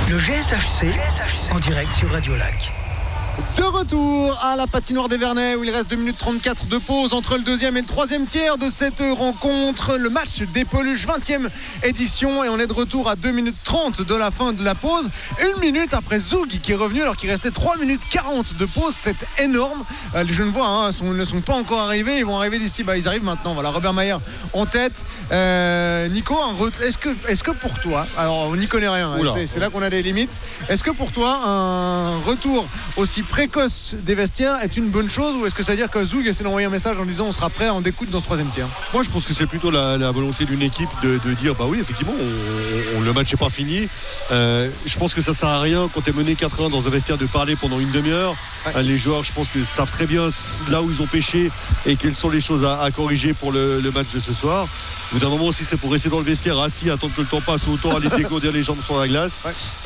Le GSHC en direct sur Radio Lac. De retour à la patinoire des Vernets où il reste 2 minutes 34 de pause entre le deuxième et le troisième tiers de cette rencontre. Le match des Peluches, 20e édition, et on est de retour à 2 minutes 30 de la fin de la pause. 1 minute après Zoug qui est revenu alors qu'il restait 3 minutes 40 de pause. C'est énorme. Les Genevois ne sont pas encore arrivés. Ils vont arriver d'ici. Ils arrivent maintenant. Voilà, Robert Mayer en tête. Nico, est-ce que pour toi, alors on n'y connaît rien, c'est là qu'on a des limites. Est-ce que pour toi un retour aussi précoce des vestiaires est une bonne chose, ou est-ce que ça veut dire que Zoug essaie d'envoyer un message en disant on sera prêt en découte dans ce troisième tiers? Moi je pense que c'est plutôt la volonté d'une équipe de dire bah oui effectivement le match n'est pas fini. Je pense que ça sert à rien quand tu es mené 4-1 dans un vestiaire de parler pendant une demi-heure. Les joueurs je pense que savent très bien là où ils ont péché et quelles sont les choses à corriger pour le match de ce soir. Au bout d'un moment, si c'est pour rester dans le vestiaire assis, attendre que le temps passe, ou autant aller dégourdir les jambes sur la glace,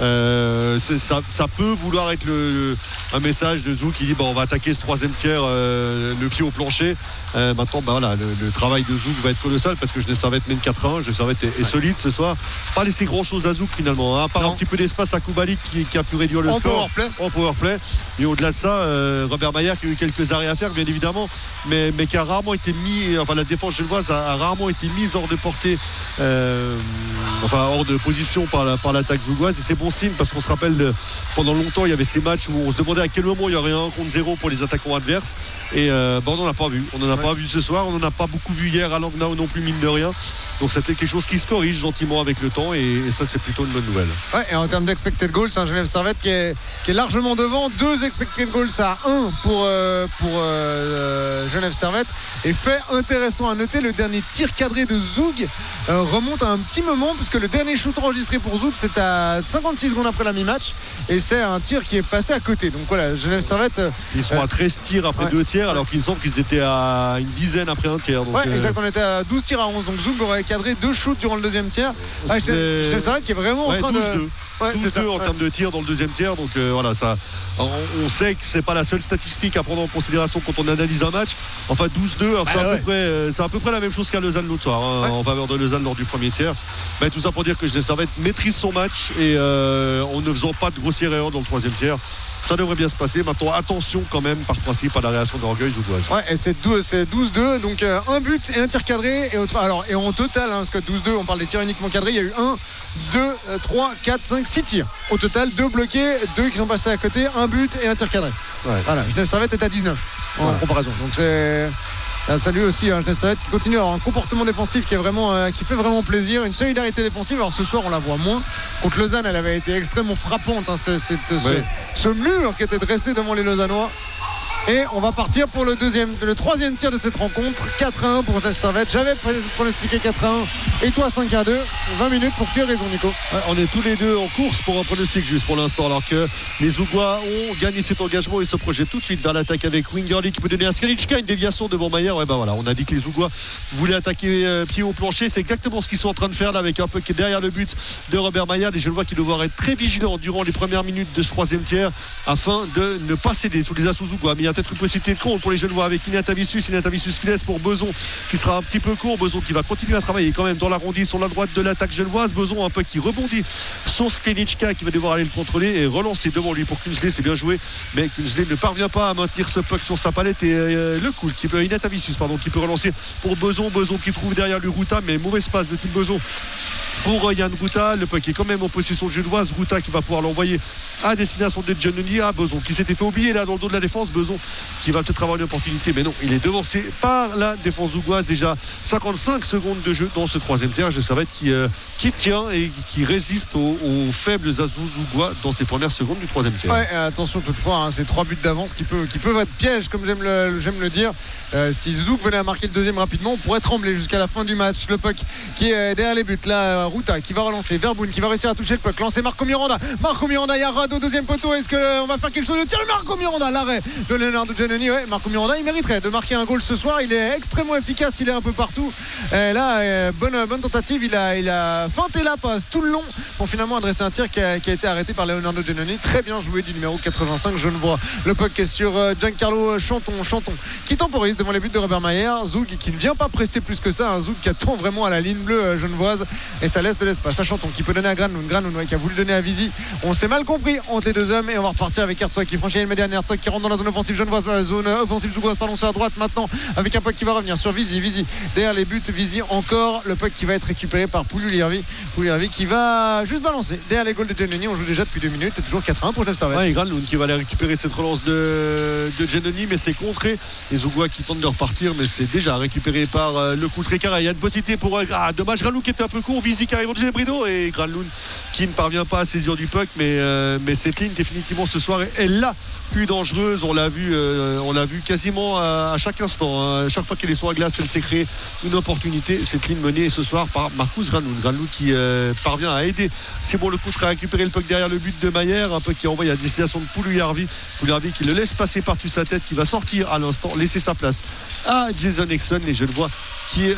ça peut vouloir être un message de Zoug qui dit on va attaquer ce troisième tiers le pied au plancher. Maintenant le travail de Zoug va être colossal parce que Genève Servette mène 4-1. Genève Servette est solide ce soir. Pas laisser grand chose à Zoug finalement, à part un petit peu d'espace à Koubalik qui a pu réduire le score en powerplay. Et au-delà de ça, Robert Mayer qui a eu quelques arrêts à faire bien évidemment, mais qui a rarement été mis, la défense genevoise a rarement été mise hors de portée, hors de position par l'attaque zougoise, et c'est bon signe parce qu'on se rappelle pendant longtemps il y avait ces matchs où on se demandait à quel moment il y aurait 1 contre 0 pour les attaquants adverses, et on n'en a pas vu. On n'en a pas vu ce soir, on n'en a pas beaucoup vu hier à Langnau non plus, mine de rien. Donc c'était quelque chose qui se corrige gentiment avec le temps, et ça c'est plutôt une bonne nouvelle. Et en termes d'expected goals, c'est un Genève Servette qui est largement devant, 2 expected goals à 1 pour Genève Servette. Et fait intéressant à noter, le dernier tir cadré de Zoug remonte à un petit moment, puisque le dernier shoot enregistré pour Zoug c'est à 56 secondes après la mi-match, et c'est un tir qui est passé à côté. Donc voilà, Genève Servette ils sont à 13 tirs après 2 tiers, alors qu'il me semble qu'ils étaient à une dizaine après un tiers. Donc exact, on était à 12 tirs à 11, donc Zoug aurait cadré 2 shoots durant le deuxième tiers. Genève Servette qui est vraiment en train 12-2. de 12-2 en termes de tirs dans le deuxième tiers, donc ça, on sait que c'est pas la seule statistique à prendre en considération quand on analyse un match. 12-2, c'est à peu près la même chose qu'à Lausanne l'autre soir, en faveur de Lausanne lors du premier tiers. Mais tout ça pour dire que Genève Servette maîtrise son match, et en ne faisant pas de grossière erreur dans le troisième tiers, ça devrait bien se passer. Maintenant attention quand même par principe à la réaction d'orgueil zougoise. Et c'est 12-2, donc un but et un tir cadré, et en total, parce que 12-2 on parle des tirs uniquement cadrés, il y a eu 1, 2, 3, 4, 5, 6 tirs au total, 2 bloqués, 2 qui sont passés à côté, un but et un tir cadré. Voilà, Genève Servette est à 19 en comparaison, donc c'est salut aussi Genève Servette qui continue à avoir un comportement défensif qui fait vraiment plaisir, une solidarité défensive. Alors ce soir on la voit moins. Contre Lausanne elle avait été extrêmement frappante, ce mur qui était dressé devant les Lausannois. Et on va partir pour le troisième tir de cette rencontre. 4-1 pour Genève Servette. J'avais pronostiqué 4-1 et toi 5-2. 20 minutes pour qui a raison, Nico? On est tous les deux en course pour un pronostic juste pour l'instant, alors que les Zougois ont gagné cet engagement et se projettent tout de suite vers l'attaque avec Wingerly qui peut donner à Skalichka une déviation devant Mayer. On a dit que les Zougois voulaient attaquer pied au plancher. C'est exactement ce qu'ils sont en train de faire là, avec un peu derrière le but de Robert Mayer. Les Genevois qui devront être très vigilants durant les premières minutes de ce troisième tiers afin de ne pas céder sous les assauts Zougois. Mais il y a peut-être une possibilité de compte pour les Genevois avec Inata Vissus qui laisse pour Beson qui sera un petit peu court. Beson qui va continuer à travailler quand même dans l'arrondi sur la droite de l'attaque genevoise. Beson un peu qui rebondit sur Skalichka qui va devoir aller le contrôler et relancer devant lui pour Kingsley. C'est bien joué, mais Kingsley ne parvient pas à maintenir ce puck sur sa palette, et Inata Vissus qui peut relancer pour Beson qui trouve derrière lui Ruta, mais mauvaise passe de Tim Beson pour Yann Ruta. Le puck est quand même en possession genevoise. Ruta qui va pouvoir l'envoyer à destination de Giannoni, à Beson qui s'était fait oublier là dans le dos de la défense. Beson qui va peut-être avoir une opportunité, mais non, il est devancé par la défense zougoise. Déjà 55 secondes de jeu dans ce troisième tiers. Je savais qui tient et qui résiste aux faibles azous zougois dans ces premières secondes du troisième tiers. Attention toutefois, c'est 3 buts d'avance qui peuvent être pièges, comme j'aime le dire. Si Zoug venait à marquer le deuxième rapidement, on pourrait trembler jusqu'à la fin du match. Le puck qui est derrière les buts là, Ruta qui va relancer, Verboun qui va réussir à toucher le puck, lancer Marco Miranda, il y a Rad au deuxième poteau. Est-ce qu'on va faire quelque chose de tir? Marco Miranda, l'arrêt de Leonardo Giannoni. Marco Miranda il mériterait de marquer un goal ce soir, il est extrêmement efficace, il est un peu partout. Bonne tentative, il a feinté la passe tout le long pour finalement adresser un tir qui a été arrêté par Leonardo Giannoni. Très bien joué du numéro 85 genevois. Le puck est sur Giancarlo Chanton qui temporise devant les buts de Robert Mayer. Zoug qui ne vient pas presser plus que ça, Zoug qui attend vraiment à la ligne bleue genevoise, et ça ça laisse de l'espace. Ça Chanton qui peut donner à Granlund qui a voulu donner à Vizy. On s'est mal compris entre les deux hommes et on va repartir avec Herzog qui franchit une médiane. Herzog qui rentre dans la zone offensive genevoise, zone offensive zougoise, sur la droite maintenant avec un puck qui va revenir sur Vizy derrière les buts. Vizy encore, le puck qui va être récupéré par Puljujärvi qui va juste balancer derrière les goals de Giannoni. On joue déjà depuis 2 minutes et toujours 4-1 pour Genève Servette. Ouais, et Granlund qui va aller récupérer cette relance de Giannoni, mais c'est contré. Les Zougois qui tentent de repartir, mais c'est déjà récupéré par le Coutret-Carré. Il y a une possibilité pour dommage, Granlund qui était un peu court, Vizy qui arrive au deuxième rideau et Granlund qui ne parvient pas à saisir du puck, mais cette ligne définitivement ce soir est la plus dangereuse. On l'a vu quasiment à chaque instant, hein. Chaque fois qu'elle est sur la glace, elle s'est créée une opportunité. Cette ligne menée ce soir par Marcus Granlund qui parvient à aider Simon Lecoutre à récupérer le puck derrière le but de Mayer, un puck qui est envoyé à destination de Puljujärvi qui le laisse passer par-dessus sa tête, qui va sortir à l'instant, laisser sa place à Jason Nixon. Les Genevois qui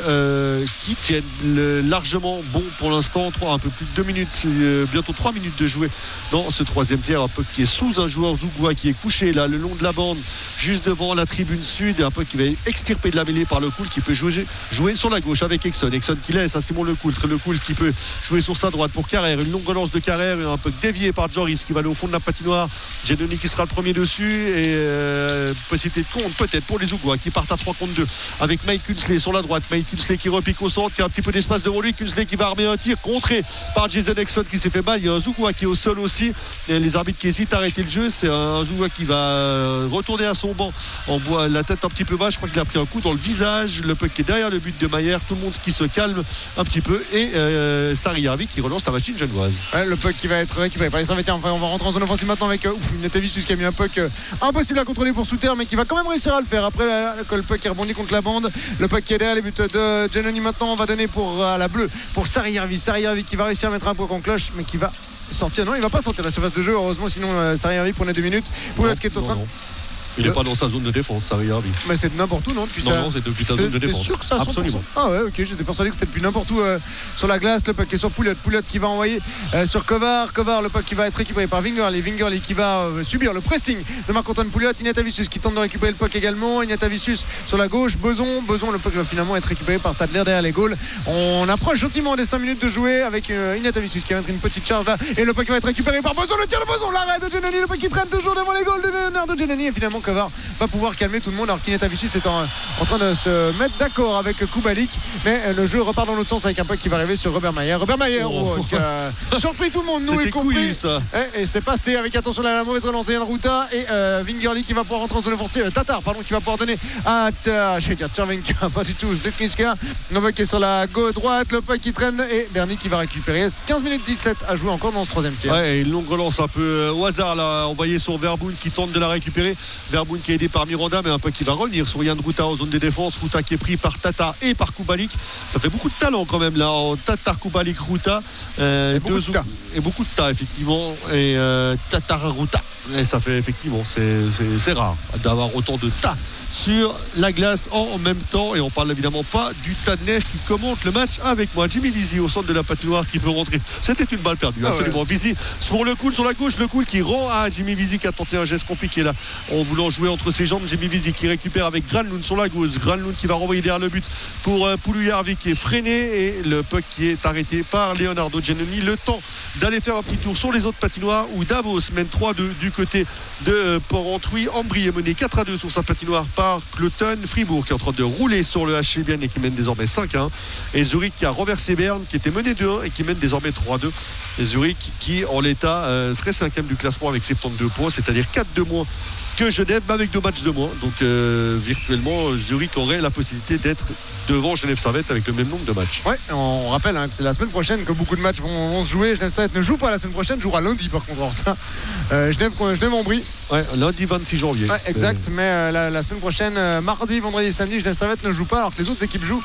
tiennent largement bon pour l'instant. Un peu plus de 2 minutes, bientôt 3 minutes de jouer dans ce troisième tiers. Un puck qui est sous un joueur zougois qui est couché là le long de la bande juste devant la tribune sud, et un puck qui va être extirpé de la mêlée par Lecoultre qui peut jouer sur la gauche avec Exxon qui laisse à Simon Lecoultre qui peut jouer sur sa droite pour Carrère, une longue relance de Carrère, un puck dévié par Joris qui va aller au fond de la patinoire. Giannoni qui sera le premier dessus et possibilité de compte peut-être pour les Zougois qui partent à 3 contre 2 avec Mike Kunsley sur la droite. Mike Kunsley qui repique au centre, qui a un petit peu d'espace devant lui. Kunsley qui va armer un tir contré par Jason Exxon qui s'est fait mal. Il y a un Zougois qui est au sol aussi, et les arbitres qui hésitent à arrêter le jeu. C'est un Zougois qui va retourner à son banc en bois, la tête un petit peu bas. Je crois qu'il a pris un coup dans le visage. Le puck qui est derrière le but de Mayer, tout le monde qui se calme un petit peu, et Sarijärvi qui relance la machine genevoise. Ouais, le puck qui va être récupéré par les Servettiens. Enfin, on va rentrer en zone offensive maintenant avec Netavicius qui a mis un puck impossible à contrôler pour Souter, mais qui va quand même réussir à le faire après le puck qui rebondit contre la bande. Le puck qui est derrière les buts de Giannoni maintenant. On va donner pour la bleue pour Sarijärvi qui va réussir à mettre un puck en cloche, mais qui va sortir. Non, il va pas sortir la surface de jeu, heureusement, sinon Sarijärvi prenait 2 minutes. Pouliot qui est en train. Il n'est pas dans sa zone de défense, Sarijärvi. Mais c'est de n'importe où, non? Non, c'est depuis ta zone de défense. Sûr que ça, absolument. Ah ouais, ok, j'étais persuadé que c'était depuis n'importe où sur la glace. Le puck est sur Pouliot qui va envoyer sur Kovar, le puck qui va être récupéré par Vingerli qui va subir le pressing de Marc-Antoine Pouliot. Ignatavicius qui tente de récupérer le puck également. Ignatavicius sur la gauche, Beson, le puck va finalement être récupéré par Stadler derrière les goals. On approche gentiment des 5 minutes de jouer avec Ignatavicius qui va mettre une petite charge là, et le puck va être récupéré par Beson. Le tir de Beson, l'arrêt de Giannoni, le puck qui traîne toujours devant les goals de Leonardo Giannoni, et finalement Kovar va pouvoir calmer tout le monde, alors qu'Ignatavicius est en train de se mettre d'accord avec Kubalik, mais le jeu repart dans l'autre sens avec un puck qui va arriver sur Robert Mayer qui a surpris tout le monde, nous y compris, et c'est passé avec, attention là, la mauvaise relance de Jan Ruta, et Vingerli qui va pouvoir rentrer en zone offensive, Tatar qui va pouvoir donner à Tchervenka, pas du tout, Zdefniska, le puck est sur la gauche droite, le puck qui traîne, et Berny qui va récupérer. 15 minutes 17 à jouer encore dans ce troisième tiers. Ouais, et une longue relance un peu au hasard là, envoyée sur Verboen qui tente de la récupérer. Verboen qui est aidé par Miranda, mais un peu qui va revenir sur Jan Ruta en zone de défense. Ruta qui est pris par Tatar et par Kubalik. Ça fait beaucoup de talent quand même là, en Tatar, Kubalik, Ruta, et beaucoup de tas effectivement, et Tatar, Ruta, et ça fait effectivement, c'est rare d'avoir autant de tas sur la glace en même temps, et on parle évidemment pas du tas de neige qui commente le match avec moi. Jimmy Vizy au centre de la patinoire qui peut rentrer. C'était une balle perdue, absolument. Ouais. Vizy pour le coup sur la gauche, le coup qui rend à Jimmy Vizy qui a tenté un geste compliqué là en voulant jouer entre ses jambes. Jimmy Vizy qui récupère avec Granlund sur la gauche. Granlund qui va renvoyer derrière le but pour Puljujärvi qui est freiné, et le puck qui est arrêté par Leonardo Giannoni. Le temps d'aller faire un petit tour sur les autres patinoires où Davos mène 3-2 du côté de Port-Entruy. Ambry est mené 4-2 sur sa patinoire par Cloton. Fribourg qui est en train de rouler sur le HC Bienne et qui mène désormais 5-1, et Zurich qui a renversé Berne qui était mené 2-1 et qui mène désormais 3-2. Et Zurich qui en l'état serait 5e du classement avec 72 points, c'est-à-dire 4 de moins que Genève, mais avec 2 matchs de moins. Donc virtuellement Zurich aurait la possibilité d'être devant Genève Servette avec le même nombre de matchs. Ouais, on rappelle que c'est la semaine prochaine que beaucoup de matchs vont se jouer. Genève Servette ne joue pas la semaine prochaine, jouera lundi par contre. Alors ça, Genève-Ambry. Ouais, lundi 26 janvier. Ouais, exact, mais la semaine prochaine, mardi, vendredi et samedi, Genève Servette ne joue pas, alors que les autres équipes jouent.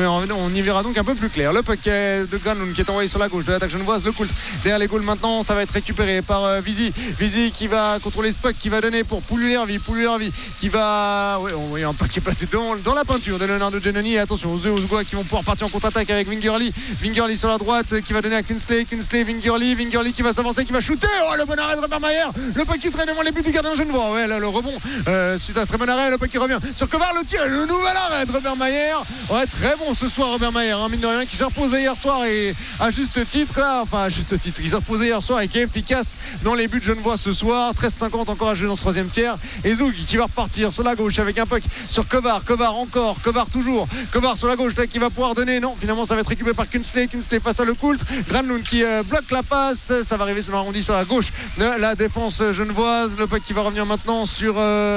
On y verra donc un peu plus clair. Le puck de Granlund qui est envoyé sur la gauche de l'attaque genevoise. Lecoultre derrière les goals maintenant, ça va être récupéré par Vizy qui va contrôler ce puck, qui va donner pour Poulilervi qui va. Ouais, on voit un pas qui est passé dans la peinture de Leonardo Giannoni. Et attention aux Uruguay qui vont pouvoir partir en contre-attaque avec Wingerli sur la droite qui va donner à Kunsley, Wingerli qui va s'avancer, qui va shooter. Oh, le bon arrêt de Robert Mayer, le puck qui traîne devant les buts du gardien genevois. Ouais, là, le rebond suite à ce très bon arrêt, le puck qui revient sur Kovar, le tir, le nouvel arrêt de Robert Mayer. Ouais, très bon ce soir Robert Mayer, mine de rien, qui s'est reposé hier soir et à juste titre qui s'est reposé hier soir et qui est efficace dans les buts genevois ce soir. 13-50 encore à jouer dans ce troisième tiers, et Zoug qui va repartir sur la gauche avec un puck sur Kovar toujours, Kovar sur la gauche là, qui va pouvoir donner, non, finalement ça va être récupéré par Kunsley face à Le Coultre, Granlund qui bloque la passe, ça va arriver sur l'arrondi sur la gauche de la défense genevoise. Le puck qui va revenir maintenant sur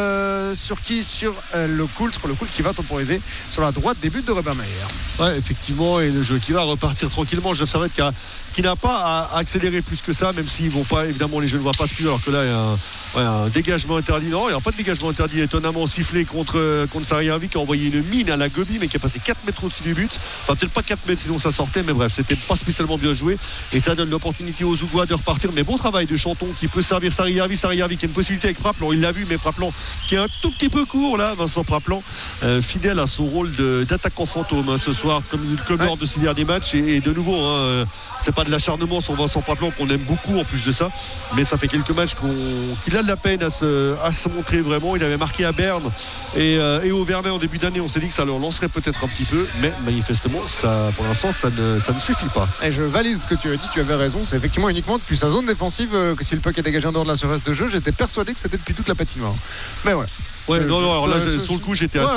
Le Coultre qui va temporiser sur la droite des buts de Robert Mayer. Ouais, effectivement, et le jeu qui va repartir tranquillement. Jeff Servette qui n'a pas à accélérer plus que ça, même s'ils vont pas, évidemment les jeux ne vont pas plus, alors que là il y a un dégagement interdit. Non, il n'y a pas de dégagement interdit, étonnamment sifflé contre Sariavi, qui a envoyé une mine à la Gobi, mais qui a passé 4 mètres au-dessus du but. Enfin, peut-être pas 4 mètres sinon ça sortait, mais bref, c'était pas spécialement bien joué, et ça donne l'opportunité aux Uruguayens de repartir. Mais bon travail de Chanton qui peut servir Sariavi qui a une possibilité avec Praplan, il l'a vu, mais Praplan qui est un tout petit peu court là, Vincent Praplan, fidèle à son rôle d'attaquant fantôme ce soir, comme lors de ces derniers matchs, et de nouveau c'est pas de l'acharnement sur Vincent Praplan qu'on aime beaucoup en plus de ça, mais ça fait quelques matchs qu'il a de la peine à se montrer vraiment. Il avait marqué à Berne et au Vernet en début d'année, on s'est dit que ça le lancerait peut-être un petit peu, mais manifestement ça, pour l'instant ça ne suffit pas. Et je valide ce que tu as dit, tu avais raison, c'est effectivement uniquement depuis sa zone défensive que si le puck est dégagé en dehors de la surface de jeu, j'étais persuadé que c'était depuis toute la patinoire, mais voilà. Ouais, non, alors là, sur le coup, j'étais assez.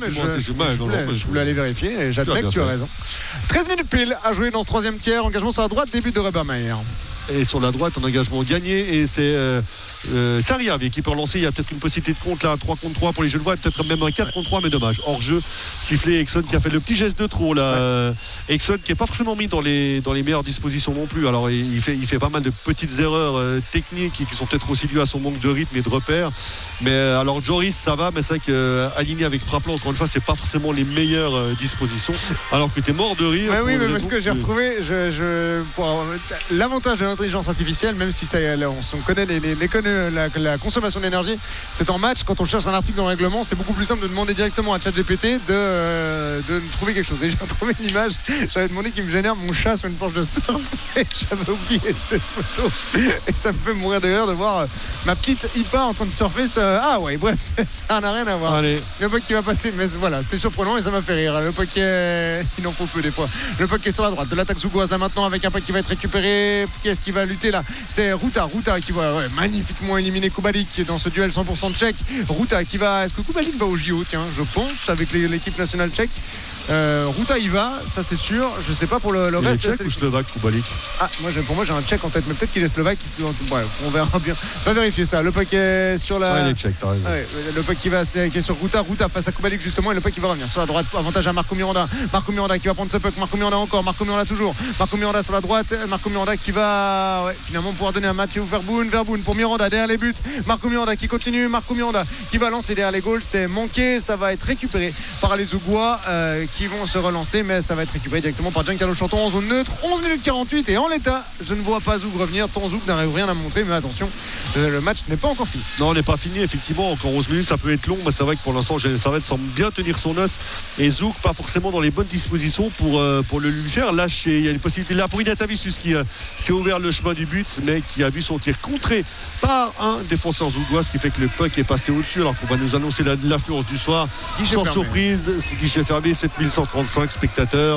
Je voulais aller vérifier et j'admets que tu as raison. 13 minutes pile à jouer dans ce troisième tiers. Engagement sur la droite, début de Robert Mayer. Et sur la droite, un engagement gagné, et c'est Sariavi qui peut relancer. Il y a peut-être une possibilité de compte là, 3 contre 3 pour les Genevois, peut-être même un 4 contre 3, mais dommage. Hors jeu, sifflé. Exxon qui a fait le petit geste de trop là. Exxon qui n'est pas forcément mis dans les meilleures dispositions non plus. Alors il fait pas mal de petites erreurs techniques qui sont peut-être aussi dues à son manque de rythme et de repères. Mais alors Joris ça va, mais c'est vrai qu'aligné avec Praplan, encore une fois, c'est pas forcément les meilleures dispositions. Alors que t'es mort de rire. Oui, mais ce que j'ai retrouvé, l'avantage de l'intelligence artificielle, même si on connaît la consommation d'énergie, c'est en match, quand on cherche un article dans le règlement, c'est beaucoup plus simple de demander directement à ChatGPT de trouver quelque chose. Et j'ai retrouvé une image, j'avais demandé qu'il me génère mon chat sur une planche de surf, et j'avais oublié cette photo, et ça me fait mourir de rire de voir ma petite Ipa en train de surfer ah ouais, bref, ça n'a rien à voir. Allez. Le puck qui va passer, mais voilà, c'était surprenant et ça m'a fait rire. Le puck il en faut peu des fois. Le puck est sur la droite de l'attaque zougoise là maintenant, avec un puck qui va être récupéré. Qui est-ce qui va lutter là? C'est Ruta qui va magnifiquement éliminer Kubalik dans ce duel 100% tchèque. Ruta qui va, est-ce que Kubalik va au JO? Tiens, je pense, avec l'équipe nationale tchèque. Ruta y va, ça c'est sûr. Je sais pas pour le reste. Tchèque ou slovaque, Kubalik? Pour moi j'ai un tchèque en tête, mais peut-être qu'il est slovaque. Bref, on verra bien. On va vérifier ça. Le puck est sur la. Ouais, il est tchèque, t'as raison. Ouais, le puck qui est sur Ruta face à Kubalik justement, et le puck qui va revenir sur la droite. Avantage à Marco Miranda. Marco Miranda qui va prendre ce puck. Marco Miranda encore. Marco Miranda toujours. Marco Miranda sur la droite. Marco Miranda qui va finalement pouvoir donner à Mathieu Verboon pour Miranda derrière les buts. Marco Miranda qui continue. Marco Miranda qui va lancer derrière les goals. C'est manqué. Ça va être récupéré par les Uruguayens qui vont se relancer, mais ça va être récupéré directement par Giancarlo Chanton en zone neutre. 11 minutes 48, et en l'état, je ne vois pas Zoug revenir. Tant Zoug n'arrive rien à montrer, mais attention, le match n'est pas encore fini. Non, on n'est pas fini, effectivement. Encore 11 minutes, ça peut être long, mais c'est vrai que pour l'instant, Servette semble bien tenir son os, et Zoug pas forcément dans les bonnes dispositions pour le lui faire. Là, il y a une possibilité là pour Inatavicius qui s'est ouvert le chemin du but, mais qui a vu son tir contré par un défenseur zougois, ce qui fait que le puck est passé au-dessus, alors qu'on va nous annoncer l'affluence du soir. Sans surprise, guichet fermé, 7135 spectateurs.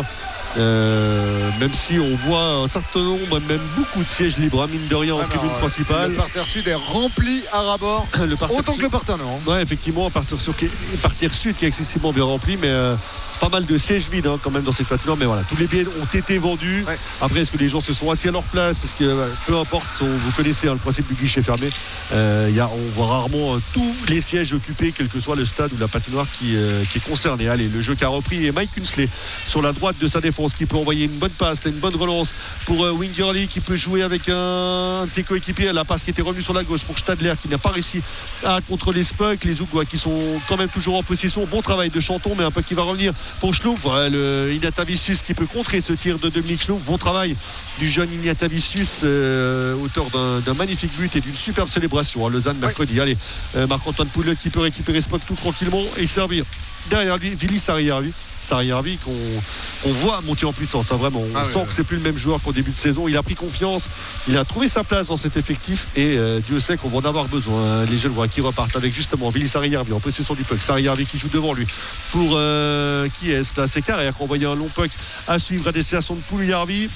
Même si on voit un certain nombre, même beaucoup de sièges libres, mine de rien, en tribune principale. Le parterre sud est rempli à ras-bord, autant que le parterre nord. Ouais, effectivement, parterre sud qui est excessivement bien rempli, mais pas mal de sièges vides quand même dans cette patinoire, mais voilà, tous les billets ont été vendus. Après, est-ce que les gens se sont assis à leur place? Est-ce que peu importe, vous connaissez le principe du guichet fermé, on voit rarement tous les sièges occupés, quel que soit le stade ou la patinoire qui est concerné. Allez, le jeu qui a repris, et Mike Kunsley sur la droite de sa défense qui peut envoyer une bonne passe, une bonne relance pour Wingerli, qui peut jouer avec un de ses coéquipiers. La passe qui était revenue sur la gauche pour Stadler, qui n'a pas réussi à contrôler ce puck. Les Uruguayens qui sont quand même toujours en possession. Bon travail de Chanton, mais un puck qui va revenir pour Schlup. Voilà, le Ignatavicius qui peut contrer ce tir de Dominique Schlup. Bon travail du jeune Ignatavicius, auteur d'un magnifique but et d'une superbe célébration à Lausanne mercredi. Allez, Marc-Antoine Poulet qui peut récupérer ce puck tout tranquillement et servir derrière lui Vili Sariarvi qu'on voit monter en puissance, hein, vraiment. On sent que c'est plus le même joueur qu'au début de saison. Il a pris confiance, il a trouvé sa place dans cet effectif et Dieu sait qu'on va en avoir besoin. Les jeunes qui repartent avec justement Vili Sariarvi en possession du puck. Sariarvi qui joue devant lui pour qui est-ce là? C'est Carrère qu'on voyait un long puck à suivre à destination de Pouliarvi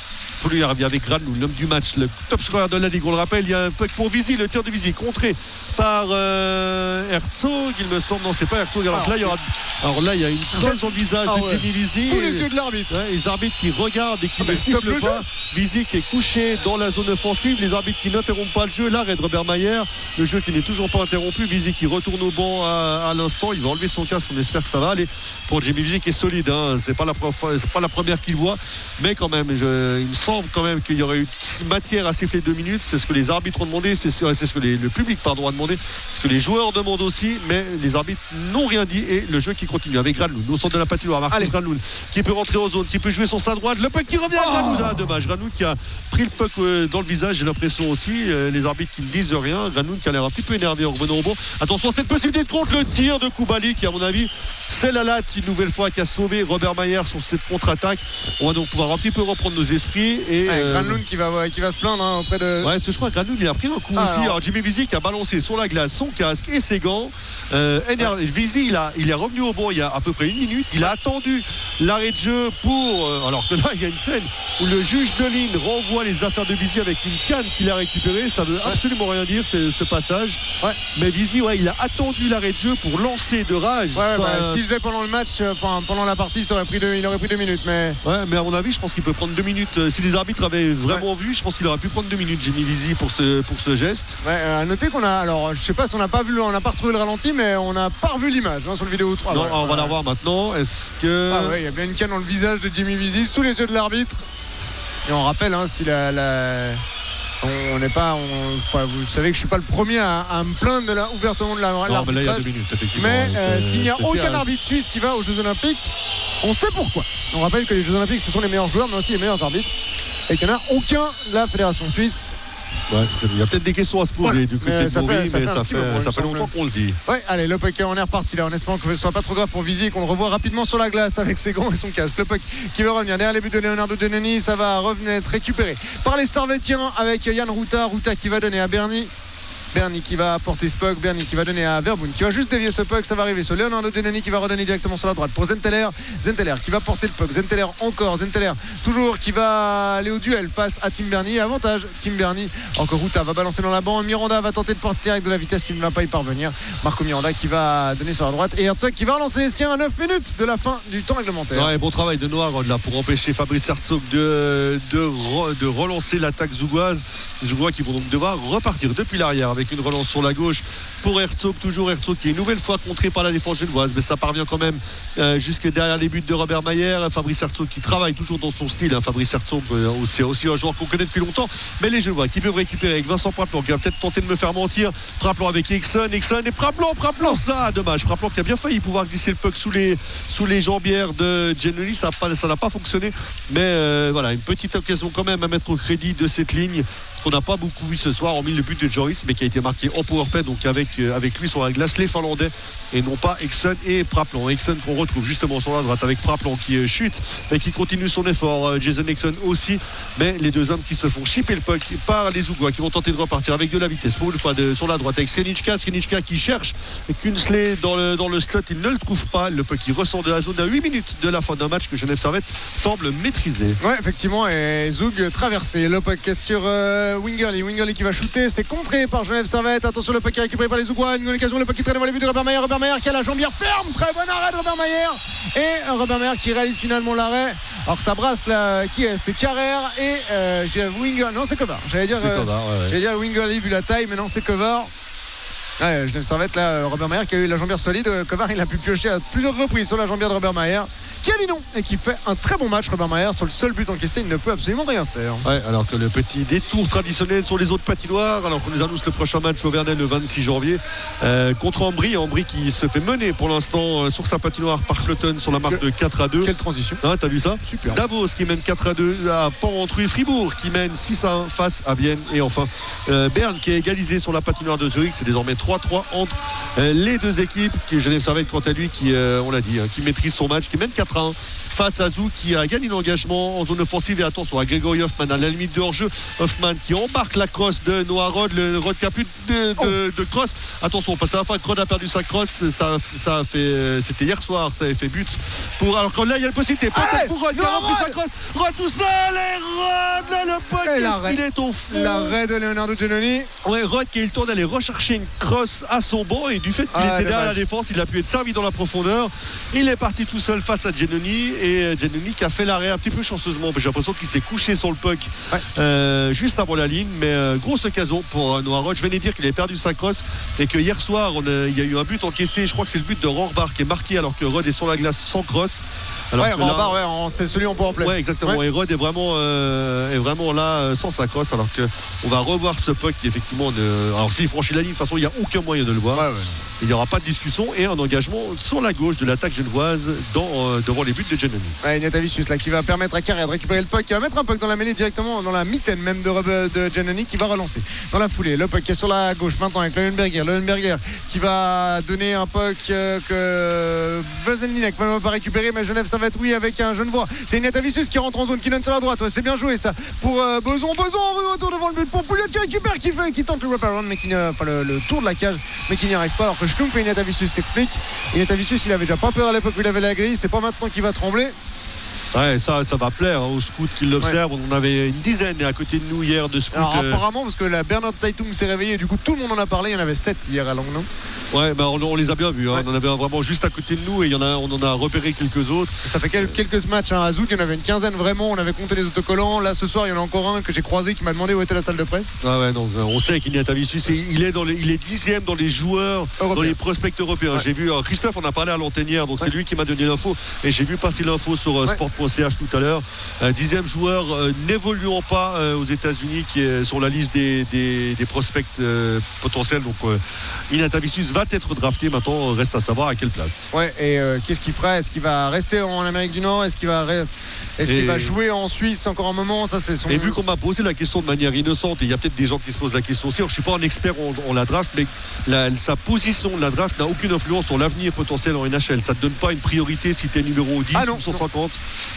avec Granlund, l'homme du match, le top scorer de la Ligue. On le rappelle, il y a un puck pour Visi, le tir de Visi contré par Herzog, il me semble. Non, c'est pas Herzog. Alors là, il y a une creuse dans le visage de Jimmy Visi. Sous les yeux de l'arbitre. Les arbitres qui regardent et qui ne sifflent pas. Visi qui est couché dans la zone offensive. Les arbitres qui n'interrompent pas le jeu. L'arrêt de Robert Mayer. Le jeu qui n'est toujours pas interrompu. Visi qui retourne au banc à l'instant. Il va enlever son casque. On espère que ça va aller pour Jimmy Visi qui est solide. Hein. C'est pas la première qu'il voit. Mais quand même, il me semble quand même qu'il y aurait eu matière à siffler 2 minutes. C'est ce que les arbitres ont demandé, c'est ce que le public a demandé, ce que les joueurs demandent aussi, mais les arbitres n'ont rien dit et le jeu qui continue avec Granlund au centre de la patinoire. Marcus Granlund qui peut rentrer aux zones, qui peut jouer son sein droite, le puck qui revient à Granlund. Dommage, Granlund qui a pris le puck dans le visage, j'ai l'impression aussi, les arbitres qui ne disent rien. Granlund qui a l'air un petit peu énervé en revenant au bon. Attention, cette possibilité de contre, le tir de Koulibaly qui à mon avis c'est la latte une nouvelle fois qui a sauvé Robert Mayer sur cette contre-attaque. On va donc pouvoir un petit peu reprendre nos esprits et Granlund qui va se plaindre auprès de. Ouais, je crois que Granlund il a pris un coup aussi. Alors Jimmy Visi qui a balancé sur la glace son casque et ses gants. Visi il est revenu au banc il y a à peu près 1 minute. Il a attendu l'arrêt de jeu pour. Alors que là il y a une scène où le juge de ligne renvoie les affaires de Visi avec une canne qu'il a récupérée. Ça veut absolument rien dire ce passage. Ouais. Mais Visi il a attendu l'arrêt de jeu pour lancer de rage. S'il faisait pendant le match, pendant la partie, il aurait pris 2 minutes. Mais à mon avis, je pense qu'il peut prendre 2 minutes. Si les arbitres avaient vraiment vu, je pense qu'il aurait pu prendre 2 minutes, Jimmy Visi, pour ce geste. À noter qu'on a, alors je sais pas si on n'a pas retrouvé le ralenti, mais on n'a pas revu l'image sur le vidéo 3. Non, on va la voir maintenant. Est-ce que. Il y a bien une canne dans le visage de Jimmy Visi sous les yeux de l'arbitre. Et on rappelle, si on n'est pas. Vous savez que je suis pas le premier à me plaindre ouvertement de l'arbitrage. Mais là, il y a 2 minutes, effectivement. Mais s'il n'y a aucun arbitre suisse qui va aux Jeux Olympiques, on sait pourquoi. On rappelle que les Jeux Olympiques, ce sont les meilleurs joueurs, mais aussi les meilleurs arbitres. Et qu'il n'y en a aucun de la Fédération suisse. Il y a peut-être des questions à se poser du côté de Maury, mais ça fait longtemps qu'on le dit. Allez, le puck, on est reparti là en espérant que ce ne soit pas trop grave pour Visi et qu'on le revoit rapidement sur la glace avec ses gants et son casque. Le puck qui va revenir derrière les buts de Leonardo Giannini, ça va revenir être récupéré par les Servétiens avec Yann Ruta qui va donner à Bernie qui va apporter ce puck, Bernie qui va donner à Verboen qui va juste dévier ce puck, ça va arriver sur Leonardo Giannini qui va redonner directement sur la droite pour Zenteler qui va porter le puck, Zenteler toujours qui va aller au duel face à Tim Bernie, avantage Tim Bernie, encore Ruta va balancer dans la bande, Miranda va tenter de porter avec de la vitesse, il ne va pas y parvenir, Marco Miranda qui va donner sur la droite et Herzog qui va relancer les siens à 9 minutes de la fin du temps réglementaire. Bon travail de Noir là pour empêcher Fabrice Herzog de relancer l'attaque zougoise. Les Zougois qui vont donc devoir repartir depuis l'arrière avec une relance sur la gauche pour Herzog, toujours Herzog qui est une nouvelle fois contré par la défense genevoise, mais ça parvient quand même jusque derrière les buts de Robert Mayer. Fabrice Herzog qui travaille toujours dans son style, Fabrice Herzog aussi un joueur qu'on connaît depuis longtemps, mais les Genevois qui peuvent récupérer avec Vincent Praplon qui va peut-être tenter de me faire mentir, Praplon avec Exxon et Praplon ça dommage, Praplon qui a bien failli pouvoir glisser le puck sous les jambières de Giannini, ça n'a pas fonctionné, mais une petite occasion quand même à mettre au crédit de cette ligne qu'on n'a pas beaucoup vu ce soir, hormis le but de Joris, mais qui a été marqué en powerplay, donc avec lui sur la glace, les Finlandais, et non pas Exxon et Praplon. Exxon qu'on retrouve justement sur la droite avec Praplon qui chute, mais qui continue son effort. Jason Exxon aussi, mais les deux hommes qui se font chipper le puck par les Zougois, qui vont tenter de repartir avec de la vitesse pour une fois sur la droite avec Senichka qui cherche Kunsley dans le slot, il ne le trouve pas. Le puck qui ressort de la zone à 8 minutes de la fin d'un match que Genève Servette semble maîtriser. Ouais, effectivement, et Zoug traversé. Le puck sur Wingerly qui va shooter, c'est contré par Genève Servette. Attention, le puck est récupéré par les Zougois, une occasion, le puck qui traîne devant les buts de Robert Mayer qui a la jambière ferme, très bon arrêt de Robert Mayer et Robert Mayer qui réalise finalement l'arrêt alors que ça brasse là, c'est Carrère et je dirais Wingerly, non c'est Kovar, j'allais dire Wingerly vu la taille, mais non c'est Kovar. Ouais, Genève Servette, là, Robert Mayer qui a eu la jambière solide. Kovar, il a pu piocher à plusieurs reprises sur la jambière de Robert Mayer, qui a dit non et qui fait un très bon match. Robert Mayer, sur le seul but encaissé, il ne peut absolument rien faire. Ouais, alors que le petit détour traditionnel sur les autres patinoires, alors qu'on nous annonce le prochain match au Vernet le 26 janvier contre Ambry qui se fait mener pour l'instant sur sa patinoire par Cloton sur la marque de 4-2. Quelle transition. Ah, t'as vu ça? Super. Davos qui mène 4-2 à Port-Entruy, Fribourg qui mène 6-1 face à Vienne, et enfin Berne qui est égalisé sur la patinoire de Zurich. C'est désormais 3-3 entre les deux équipes. Genève Servette quant à lui qui on l'a dit, qui maîtrise son match, qui mène 4-1 face à Zouk qui a gagné l'engagement en zone offensive. Et attention à Grégory Hoffman à la limite de hors-jeu. Hoffman qui embarque la crosse de Noah Rod, le Rod qui a plus de crosse. Attention, parce qu'à la fin Rod a perdu sa crosse, ça a fait, c'était hier soir, ça avait fait but pour, alors que là il y a une possibilité peut-être pour Rod qui a repris sa crosse. Rod tout seul, et Rod là, le pote, il est au fond. L'arrêt de Leonardo Giannoni. Ouais, Rod qui a eu le temps d'aller rechercher une crosse à son banc, et du fait qu'il était derrière la défense, il a pu être servi dans la profondeur. Il est parti tout seul face à Giannoni, et Giannoni qui a fait l'arrêt un petit peu chanceusement. J'ai l'impression qu'il s'est couché sur le puck juste avant la ligne, mais grosse occasion pour Noah Rod. Je venais de dire qu'il avait perdu sa crosse et que hier soir il y a eu un but encaissé. Je crois que c'est le but de Rorbar qui est marqué alors que Rod est sur la glace sans crosse. Rorbar, c'est celui en point en play. Ouais, exactement. Ouais. Et Rod est vraiment là sans sa crosse, alors qu'on va revoir ce puck qui effectivement alors s'il franchit la ligne, de toute façon il n'y a aucun moyen de le voir. Ouais. Il n'y aura pas de discussion, et un engagement sur la gauche de l'attaque genevoise devant les buts de Giannoni. Netavicius là qui va permettre à Carré de récupérer le puck, qui va mettre un puck dans la mêlée directement dans la mitaine même de Giannoni, qui va relancer dans la foulée. Le puck qui est sur la gauche maintenant avec Leuenberger qui va donner un puck que Veselninek va pas récupérer, mais Genève ça va être avec un Genevois. C'est Netavicius qui rentre en zone, qui donne sur la droite. C'est bien joué ça pour Beson en retour devant le but pour Pouliot qui récupère, qui tente le wraparound, mais le tour de la cage, mais qui n'y arrive pas, alors que Schtroumpf et Netavicius s'explique. Et Netavicius il avait déjà pas peur à l'époque où il avait la grille, c'est pas maintenant qu'il va trembler. Ouais, ça va plaire aux scouts qui l'observent. On en avait une dizaine à côté de nous hier de scouts. Alors apparemment, parce que la Bernard Zeitung s'est réveillée et du coup tout le monde en a parlé. Il y en avait 7 hier à Langnau. Ouais, on les a bien vus. On en avait vraiment juste à côté de nous, et on en a repéré quelques autres. Ça fait quelques matchs à Zouk, il y en avait une quinzaine vraiment. On avait compté les autocollants. Là ce soir, il y en a encore un que j'ai croisé qui m'a demandé où était la salle de presse. Donc on sait qu'il y a Tavicius. Il est 10e dans les joueurs européens, dans les prospects européens. Ouais. J'ai vu Christophe, on a parlé à l'antenne hier, donc c'est lui qui m'a donné l'info, et j'ai vu passer l'info sur sport.ch tout à l'heure. 10e joueur n'évoluant pas aux États-Unis, qui est sur la liste des prospects potentiels. Donc Inatavicius va être drafté. Maintenant reste à savoir à quelle place. Ouais, et qu'est-ce qu'il fera? Est-ce qu'il va rester en Amérique du Nord? Est-ce qu'il va jouer en Suisse encore un moment? Ça, c'est son... Et vu qu'on m'a posé la question de manière innocente, et il y a peut-être des gens qui se posent la question aussi, alors, je ne suis pas un expert en la draft, mais sa position de la draft n'a aucune influence sur l'avenir potentiel en NHL. Ça ne te donne pas une priorité si tu es numéro 10 ou 150.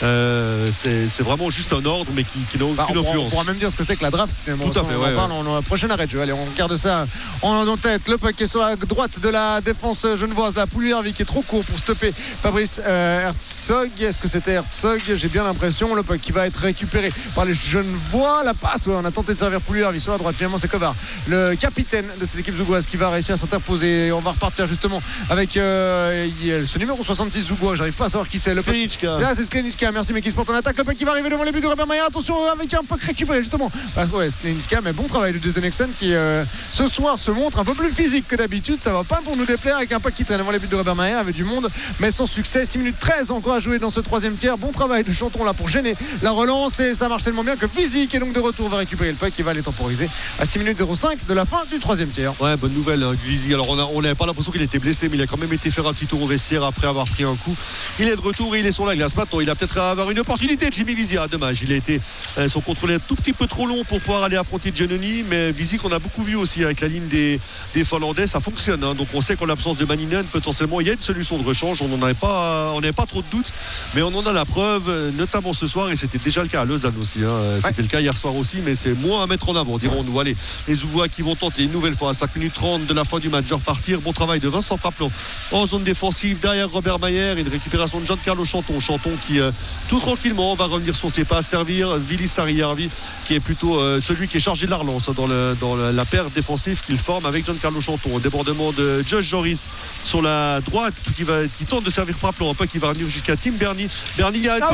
C'est vraiment juste un ordre, mais qui n'a aucune influence. On pourra même dire ce que c'est que la draft finalement. Tout à fait, on en parle en la prochaine arrêt de jeu. Allez, on garde ça en tête. Le puck est sur la droite de la défense genevoise, la Pouliot-Hervy qui est trop court pour stopper Fabrice Herzog. Est-ce que c'était Herzog? J'ai bien l'impression. Le puck qui va être récupéré par les Genevois. La passe, on a tenté de servir Pouliot-Hervy sur la droite. Finalement, c'est Kovar, le capitaine de cette équipe zougoise, qui va réussir à s'interposer. On va repartir justement avec ce numéro 66 zougois. J'arrive pas à savoir qui c'est. Là, c'est Sklenicka. Merci, mais qui se porte en attaque. Le puck qui va arriver devant les buts de Robert Mayer. Attention, avec un puck récupéré justement. Sklenicka, mais bon travail de Jason Nixon qui ce soir se montre un peu plus physique que d'habitude. Ça va pas pour nous déplaire, avec un puck qui traîne devant les buts de Robert Mayer, avec du monde, mais sans succès. 6 minutes 13 encore à jouer dans ce troisième tiers. Bon travail de Chanton là pour gêner la relance, et ça marche tellement bien que Physique est donc de retour, va récupérer le puck et va les temporiser à 6 minutes 05 de la fin du troisième tiers. Ouais, bonne nouvelle, Physique. Alors on n'avait pas l'impression qu'il était blessé, mais il a quand même été faire un petit tour au vestiaire après avoir pris un coup. Il est de retour et il est sur la glace maintenant. Il a peut-être à avoir une opportunité. Jimmy Vizia, dommage, il a été son contrôle est un tout petit peu trop long pour pouvoir aller affronter Giannoni, mais Vizik on a beaucoup vu aussi avec la ligne des Finlandais, ça fonctionne, hein. Donc on sait qu'en l'absence de Maninen, potentiellement il y a une solution de rechange. On n'avait pas trop de doutes, mais on en a la preuve, notamment ce soir, et c'était déjà le cas à Lausanne aussi, hein. C'était le cas hier soir aussi, mais c'est moins à mettre en avant, dirons-nous. Allez, les Zougois qui vont tenter une nouvelle fois à 5 minutes 30 de la fin du match de repartir. Bon travail de Vincent Papelon en zone défensive derrière Robert Mayer, et une récupération de Giancarlo Chanton qui tout tranquillement va revenir sur ses pas, servir Vili Sarri-Järvi, qui est plutôt celui qui est chargé de la relance dans la paire défensive qu'il forme avec Giancarlo Chanton. Au débordement de Josh Joris sur la droite qui tente de servir Papelon, un peu, qui va revenir jusqu'à Tim Bernie. Bernie a une possibilité pour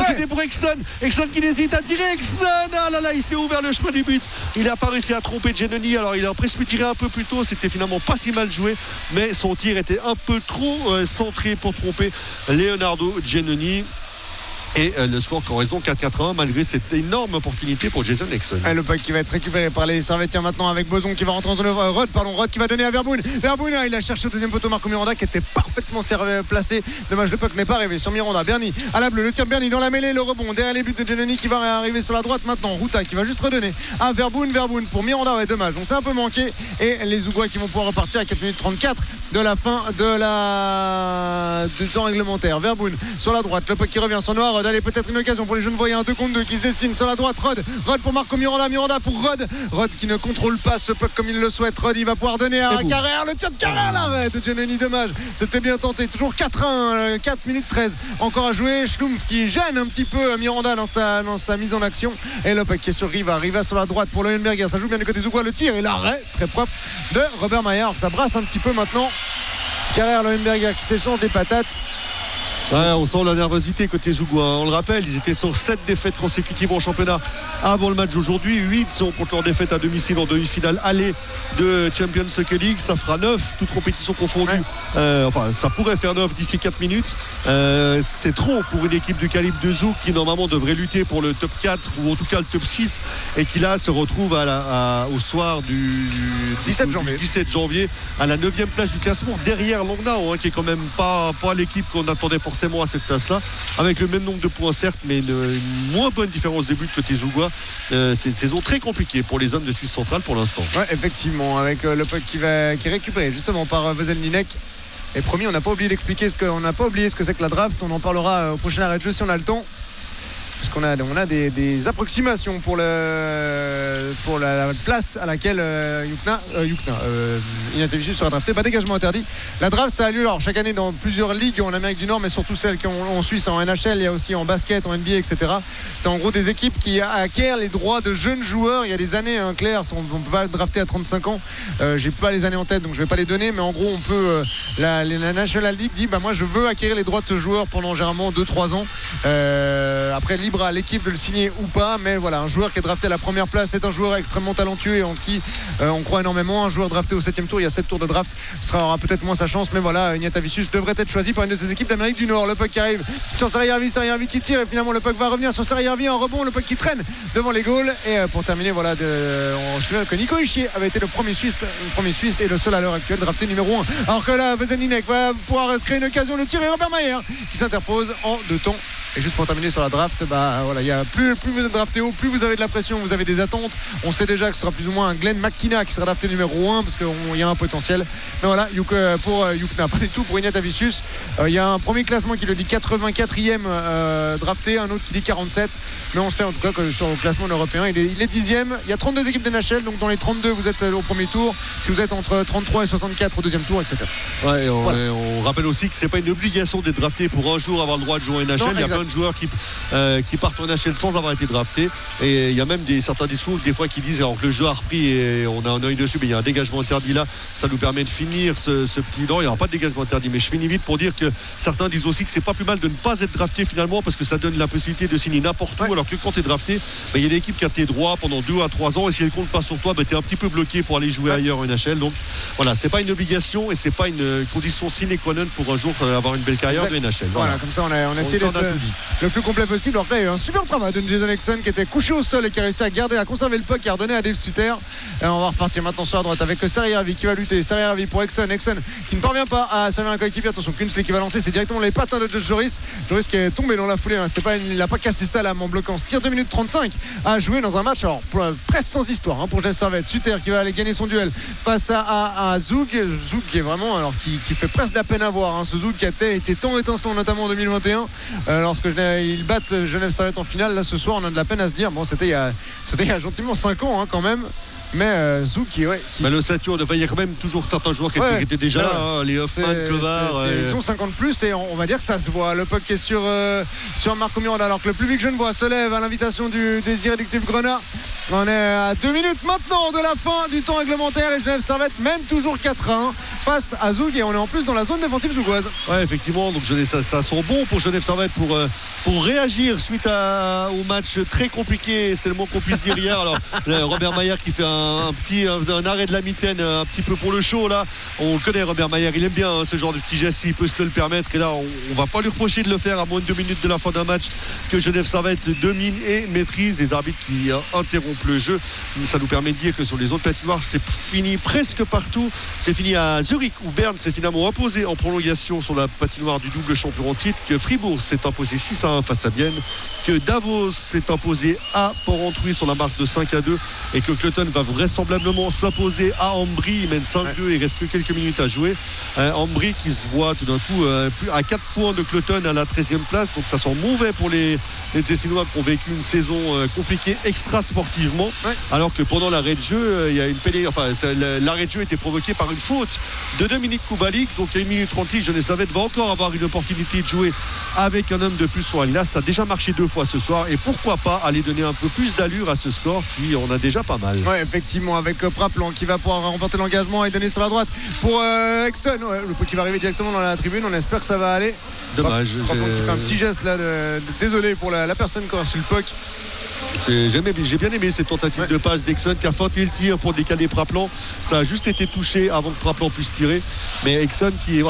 Exxon qui hésite à tirer. Exxon, ah là là, il s'est ouvert le chemin du but. Il n'a pas réussi à tromper Giannoni. Alors il a presque pu tirer un peu plus tôt. C'était finalement pas si mal joué, mais son tir était un peu trop centré pour tromper Leonardo Giannoni. Et le score correspond 4-4-1 malgré cette énorme opportunité pour Jason Exxon. Le puck qui va être récupéré par les Servetiens maintenant avec Boson qui va rentrer en zone. Rod qui va donner à Verboen. Il a cherché au deuxième poteau Marco Miranda qui était parfaitement placé. Dommage, le puck n'est pas arrivé sur Miranda. Bernie à la bleue, le tir de Bernie dans la mêlée, le rebond derrière les buts de Giannoni qui va arriver sur la droite maintenant. Ruta qui va juste redonner à Verboen pour Miranda. Ouais, dommage, on s'est un peu manqué. Et les Zougois qui vont pouvoir repartir à 4 minutes 34 de la fin du temps réglementaire. Verboen sur la droite, le puck qui revient sur Noir. Allez, peut-être une occasion pour les jeunes voyants. 2 contre 2 qui se dessine sur la droite. Rod pour Marco Miranda pour Rod qui ne contrôle pas ce puck comme il le souhaite. Rod il va pouvoir donner à Carrère. Le tir de Carrère à l'arrêt de Giannoni. Dommage, c'était bien tenté. Toujours 4-1, 4 minutes 13 encore à jouer. Schlumpf qui gêne un petit peu Miranda dans sa mise en action. Et le puck qui est sur Riva sur la droite pour Leuenberger. Ça joue bien du côté Zougois. Le tir et l'arrêt très propre de Robert Mayer. Ça brasse un petit peu maintenant. Carrère, Leuenberger qui s'échange des patates. Ouais, on sent la nervosité côté Zougois. On le rappelle, ils étaient sur 7 défaites consécutives en championnat avant le match d'aujourd'hui. 8 sont contre leur défaite à domicile en demi-finale aller de Champions Hockey League. Ça fera 9, toutes compétitions confondues. Enfin, ça pourrait faire 9 d'ici 4 minutes. C'est trop pour une équipe du calibre de Zouk qui normalement devrait lutter pour le top 4 ou en tout cas le top 6 et qui là se retrouve au soir du 17 janvier à la 9e place du classement derrière Langnau, qui est quand même pas l'équipe qu'on attendait forcément à cette place-là, avec le même nombre de points certes, mais une moins bonne différence de but côté Zougois. C'est une saison très compliquée pour les hommes de Suisse centrale pour l'instant. Ouais, effectivement, avec le puck qui est récupéré justement par Veselninek. Et promis, on n'a pas oublié d'expliquer ce que c'est que la draft. On en parlera au prochain arrêt de jeu si on a le temps. Parce qu'on a des approximations pour la place à laquelle Ignatevicius sera drafté. Pas dégagement interdit. La draft, ça a lieu alors chaque année dans plusieurs ligues en Amérique du Nord, mais surtout celles qui ont en Suisse, en NHL, il y a aussi en basket, en NBA, etc. C'est en gros des équipes qui acquièrent les droits de jeunes joueurs. Il y a des années, Claire, on ne peut pas drafter à 35 ans. J'ai pas les années en tête, donc je vais pas les donner, mais en gros, on peut. La National League dit moi je veux acquérir les droits de ce joueur pendant généralement 2-3 ans. Après, libre à l'équipe de le signer ou pas, mais voilà, un joueur qui est drafté à la première place c'est un joueur extrêmement talentueux et en qui on croit énormément. Un joueur drafté au 7e tour, il y a 7 tours de draft, aura peut-être moins sa chance, mais voilà, Ignatevicius devrait être choisi par une de ces équipes d'Amérique du Nord. Le puck qui arrive sur Sarajärvi qui tire et finalement le puck va revenir sur Sarajärvi en rebond, le puck qui traîne devant les goals. Et pour terminer, voilà, on se souvient que Nico Hischier avait été le premier Suisse et le seul à l'heure actuelle drafté numéro 1, alors que là Veselninek va pouvoir se créer une occasion, le tir et Robert Mayer qui s'interpose en 2 temps. Et juste pour terminer sur la draft, voilà, il y a plus vous êtes drafté haut, plus vous avez de la pression, vous avez des attentes. On sait déjà que ce sera plus ou moins un Glenn McKenna qui sera drafté numéro 1 parce qu'il y a un potentiel. Mais voilà, pour Yukna, pas du tout pour Ignatevicius. Il y a un premier classement qui le dit 84e drafté, un autre qui dit 47. Mais on sait en tout cas que sur le classement européen, il est 10e. Il y a 32 équipes d'NHL, donc dans les 32, vous êtes au premier tour. Si vous êtes entre 33 et 64 au deuxième tour, etc. Ouais, on rappelle aussi que c'est pas une obligation d'être drafté pour un jour avoir le droit de jouer en NHL. Il y a plein de joueurs qui partent en NHL sans avoir été draftés, et il y a même certains discours des fois qui disent alors que le jeu a repris et on a un œil dessus, mais il y a un dégagement interdit là, ça nous permet de finir ce petit. Non, il n'y aura pas de dégagement interdit, mais je finis vite pour dire que certains disent aussi que c'est pas plus mal de ne pas être drafté finalement, parce que ça donne la possibilité de signer n'importe où, alors que quand tu es drafté, il y a une équipe qui a tes droits pendant 2 à 3 ans, et si elle compte pas sur toi, tu es un petit peu bloqué pour aller jouer ailleurs en NHL. Donc voilà, c'est pas une obligation et c'est pas une condition sine qua non pour un jour avoir une belle carrière de NHL. Voilà, comme ça on a essayé d'être le plus complet possible. Après, il y a eu un super travail de Jason Exxon qui était couché au sol et qui a réussi à conserver le puck et à redonner à Dave Sutter. Et on va repartir maintenant sur la droite avec Sarajärvi qui va lutter. Sarajärvi pour Exxon qui ne parvient pas à servir un coéquipier. Attention, Kunsley qui va lancer, c'est directement les patins de Joris qui est tombé dans la foulée. Il n'a pas cassé ça l'âme en bloquant. Ce tir 2 minutes 35 à jouer dans un match presque sans histoire pour Genève Servette. Sutter qui va aller gagner son duel face à Zug qui est vraiment qui fait presque de la peine à voir, ce Zug qui a été tant étincelant notamment en 2021 lorsque ils battent Genève Servette en finale. Là ce soir on a de la peine à se dire c'était il y a gentiment 5 ans quand même. Mais Zouk le Saturn, il y a quand même toujours certains joueurs qui étaient déjà là, les Hoffman, Kovar. Ils ont 50 plus et on va dire que ça se voit. Le puck est sur Marco Miranda, alors que le public genevois se lève à l'invitation des Irréductibles Grenat. On est à 2 minutes maintenant de la fin du temps réglementaire et Genève Servette mène toujours 4-1 face à Zoug et on est en plus dans la zone défensive zougoise. Ouais, effectivement, donc ça sent bon pour Genève Servette pour réagir suite au match très compliqué, c'est le mot qu'on puisse dire hier. Alors Robert Mayer qui fait un arrêt de la mitaine un petit peu pour le show là. On le connaît Robert Mayer, il aime bien ce genre de petit geste s'il peut se le permettre, et là on va pas lui reprocher de le faire à moins de 2 minutes de la fin d'un match que Genève Servette domine et maîtrise. Les arbitres qui interrompent le jeu, ça nous permet de dire que sur les autres patinoires c'est fini presque partout. C'est fini à Zurich où Berne s'est finalement imposé en prolongation sur la patinoire du double champion en titre, que Fribourg s'est imposé 6-1 face à Bienne, que Davos s'est imposé à Port-Entruy sur la marque de 5-2 et que Cloton va vraisemblablement s'imposer à Ambry. Il mène 5-2, il reste que quelques minutes à jouer. Ambry qui se voit tout d'un coup à 4 points de Cloton à la 13e place, donc ça sent mauvais pour les Tessinois qui ont vécu une saison compliquée extra sportivement, alors que pendant l'arrêt de jeu il y a une l'arrêt de jeu était provoqué par une faute de Dominique Kubalik, donc il y a 1 minute 36. Genève Servette va encore avoir une opportunité de jouer avec un homme de plus sur Alias. Ça a déjà marché 2 fois ce soir et pourquoi pas aller donner un peu plus d'allure à ce score qui en a déjà pas mal. Ouais, effectivement, avec Praplan qui va pouvoir remporter l'engagement et donner sur la droite pour Exxon, qui va arriver directement dans la tribune. On espère que ça va aller. Dommage. Praplan qui fait un petit geste là désolé pour la personne qui a reçu le puck. J'ai bien aimé cette tentative de passe d'Exxon qui a feinté le tir pour décaler Praplan. Ça a juste été touché avant que Praplan puisse tirer. Mais Exxon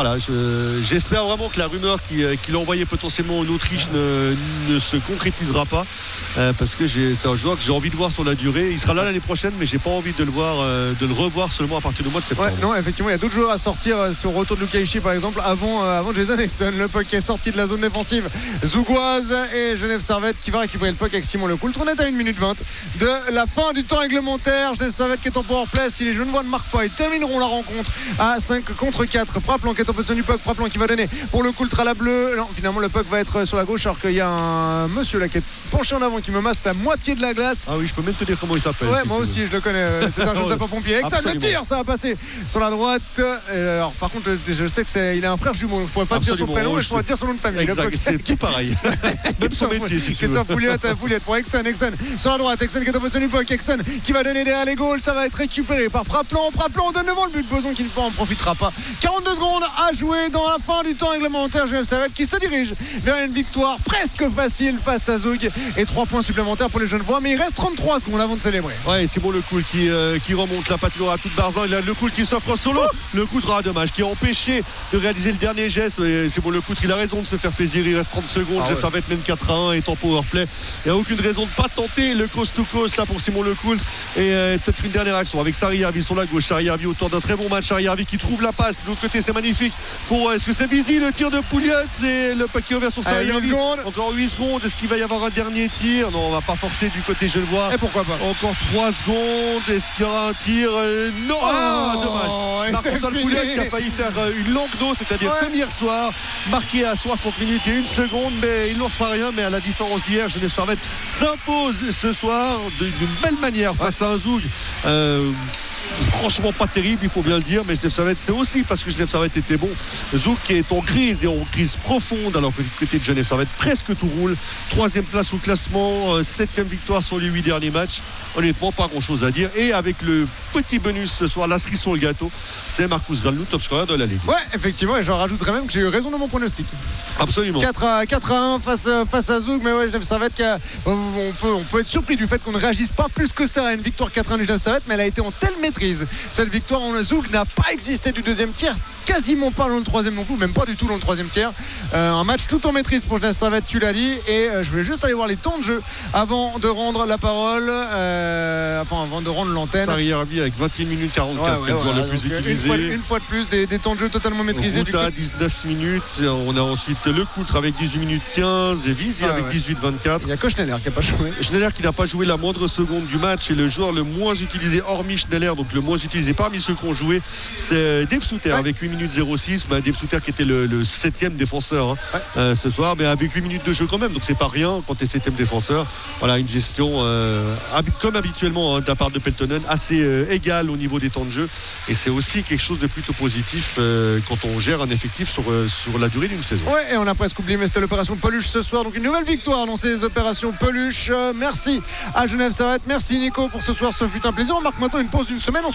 j'espère vraiment que la rumeur qu'il a envoyée potentiellement en Autriche ne se concrétisera pas, parce que c'est un joueur que j'ai envie de voir sur la durée. Il sera là l'année prochaine, mais j'ai pas envie de le revoir seulement à partir du mois de septembre. Non, effectivement, il y a d'autres joueurs à sortir sur le retour de Luka Ishii par exemple avant Jason Exxon. Le puck est sorti de la zone défensive zougoise et Genève Servette qui va récupérer le puck avec Simon Lecoultre. On est à 1 minute 20 de la fin du temps réglementaire. Genève Servette qui est en power play. Si les Genevois ne marquent pas, ils termineront la rencontre à 5 contre 4. Praplan qui est en possession du puck. Praplan qui va donner pour le Coultre à la bleue. Non, finalement le puck va être sur la gauche alors qu'il y a un monsieur là qui est penché en avant qui me masse la moitié de la glace. Ah oui, je peux même te dire comment il s'appelle. Ouais, moi aussi je le connais. C'est un jeune sapeur-pompier. Exxon le tir, ça va passer sur la droite. Alors par contre, je sais qu'il a un frère jumeau. Donc je pourrais pas dire son prénom, mais je pourrais dire son nom de famille. Exact, c'est tout pareil. Même son métier si tu veux. Pouliette pour Exxon sur la droite. Exxon qui est en position du puck. Exxon qui va donner derrière les goals. Ça va être récupéré par Praplan. Praplan donne devant le but. Boson qui ne en profitera pas. 42 secondes à jouer dans la fin du temps réglementaire. Genève Servette qui se dirige vers une victoire presque facile face à Zoug et 3 points supplémentaires pour les Genevois. Mais il reste 33 secondes avant de célébrer. Ouais, c'est bon Lecoultre qui remonte la patinoire à toute Barzan. Il a Lecoultre qui s'offre solo. Lecoultre, dommage, qui est empêché de réaliser le dernier geste. C'est bon Lecoultre, il a raison de se faire plaisir. Il reste 30 secondes. Ça va être même 4-1 et en powerplay. Il n'y a aucune raison de ne pas tenter le coast-to-coast là pour Simon Lecoultre. Et peut-être une dernière action avec Sariavi sur la gauche. Sariavi autour d'un très bon match. Sariavi qui trouve la passe. De l'autre côté, c'est magnifique. Est-ce que c'est visible le tir de Pouliot et le paquet ouvert sur Sariavi. Encore 8 secondes. Est-ce qu'il va y avoir un dernier tir? Non, on va pas forcer du côté genevois. Et pourquoi pas? Encore 3 secondes. Est-ce qu'il y aura un tir? Non, dommage. Par contre, le Pouliot qui a failli faire une longue dose, c'est-à-dire comme hier soir, marqué à 60 minutes et 1 seconde, mais il n'en fera rien. Mais à la différence d'hier, Genève Servette s'impose ce soir d'une belle manière face à un Zoug. Franchement pas terrible, il faut bien le dire, mais Genève Servette, c'est aussi parce que Genève Servette était bon. Zouk qui est en crise et en crise profonde, alors que du côté de Genève Servette presque tout roule. 3e place au classement, 7e victoire sur les 8 derniers matchs. Honnêtement, pas grand chose à dire. Et avec le petit bonus ce soir, la cerise sur le gâteau, c'est Marcus Granlund, top scorer de la Ligue. Ouais, effectivement, et j'en rajouterais même que j'ai eu raison de mon pronostic. Absolument. 4-1 face à Zoug, mais ouais, Genève Servette, on peut être surpris du fait qu'on ne réagisse pas plus que ça à une victoire 4-1 du Genève Servette, mais elle a été en telle maîtrise. Cette victoire en Zoug n'a pas existé du 2e tiers, quasiment pas dans le 3e non plus, même pas du tout dans le 3e tiers. Un match tout en maîtrise pour Genève Servette, tu l'as dit, et je voulais juste aller voir les temps de jeu avant de rendre la parole, avant de rendre l'antenne. Sariavi avec 21 minutes 44, le joueur le plus utilisé. Une fois de plus, des temps de jeu totalement maîtrisés. Routa 19 minutes, on a ensuite Lecoultre avec 18 minutes 15 et Vizier avec 18-24. Il y a que Schneller qui n'a pas joué. Schneller qui n'a pas joué la moindre seconde du match, et le joueur le moins utilisé hormis Schneller, donc le moins utilisé parmi ceux qui ont joué, c'est Dave Souter avec 8 minutes 06. Dave Souter qui était le 7e défenseur ce soir, mais avec 8 minutes de jeu quand même, donc c'est pas rien quand tu es 7e défenseur. Voilà, une gestion comme habituellement de la part de Peltonen, assez égale au niveau des temps de jeu, et c'est aussi quelque chose de plutôt positif quand on gère un effectif sur la durée d'une saison. Ouais, et on a presque oublié, mais c'était l'opération Peluche ce soir, donc une nouvelle victoire dans ces opérations Peluche. Merci à Genève Servette, merci Nico pour ce soir, ce fut un plaisir. On marque maintenant une pause d'une semaine, on se retrouve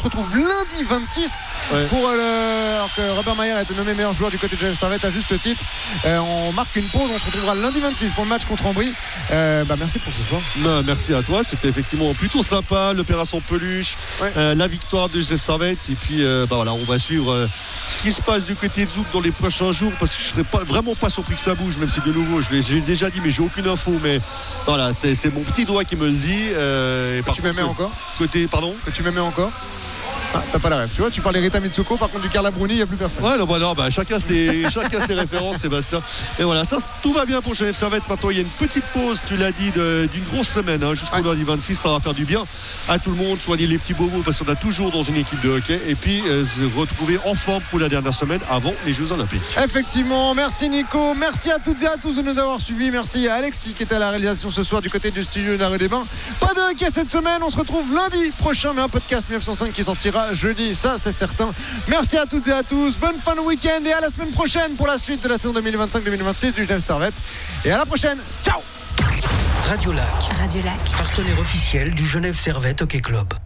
retrouve lundi 26 pour alors que Robert Mayer a été nommé meilleur joueur du côté de Genève Servette à juste titre. On marque une pause, on se retrouvera lundi 26 pour le match contre Ambry. Merci pour ce soir. Merci à toi, c'était effectivement plutôt sympa, l'opération peluche, la victoire de Genève Servette et puis on va suivre ce qui se passe du côté de Zouk dans les prochains jours parce que je serais vraiment pas surpris que ça bouge, même si de nouveau j'ai déjà dit mais j'ai aucune info, mais voilà, c'est mon petit doigt qui me le dit. Tu m'aimais encore Pardon Tu m'aimais encore t'as pas la rêve, tu vois, tu parles d'Erita Mitsouko, par contre du Carla Bruni il n'y a plus personne. Chacun ses références, Sébastien. Et voilà, ça tout va bien pour Genève Servette. Maintenant il y a une petite pause, tu l'as dit, d'une grosse semaine jusqu'au lundi 26, ça va faire du bien à tout le monde, soigner les petits bobos parce qu'on a toujours dans une équipe de hockey et puis se retrouver en forme pour la dernière semaine avant les Jeux Olympiques. Effectivement, merci Nico, merci à toutes et à tous de nous avoir suivis, merci à Alexis qui était à la réalisation ce soir du côté du studio de la rue des Bains. Pas de hockey cette semaine, on se retrouve lundi prochain, mais un podcast 1905 qui sortira jeudi, ça c'est certain. Merci à toutes et à tous, bonne fin de week-end et à la semaine prochaine pour la suite de la saison 2025-2026 du Genève Servette. Et à la prochaine, ciao. Radio Lac, partenaire officiel du Genève Servette Hockey Club.